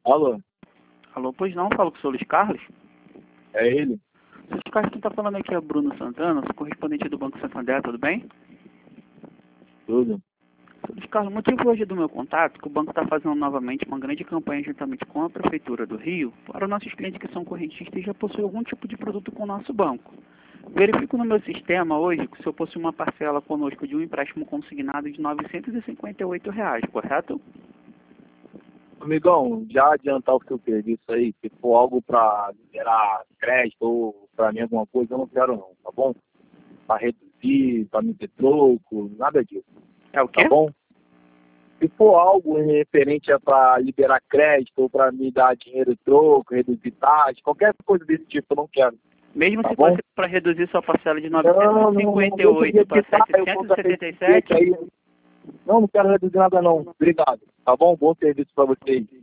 Alô, Alô, pois não, falo com o senhor Luiz Carlos. é ele? Luiz Carlos, quem está falando aqui é Bruno Santana, sou correspondente do Banco Santander, tudo bem? Tudo. Senhor Luiz Carlos, o motivo hoje do meu contato é que o banco está fazendo novamente uma grande campanha juntamente com a Prefeitura do Rio para os nossos clientes que são correntistas e já possuem algum tipo de produto com o nosso banco. Verifico no meu sistema hoje que o senhor possui uma parcela conosco de um empréstimo consignado de R$ 958, correto? Amigão, já adiantar o que eu perdi isso aí, se for algo pra liberar crédito ou pra mim alguma coisa, eu não quero não, tá bom? Pra reduzir, pra me ter troco, nada disso, É o tá quê? bom? Se for algo referente a pra liberar crédito ou pra me dar dinheiro troco, reduzir taxa, qualquer coisa desse tipo, eu não quero, Mesmo tá se bom? fosse para reduzir sua parcela de Não, deixa 958 para eu contratei esse 777, aí. Não quero reduzir nada não, obrigado, tá bom? Bom serviço pra vocês.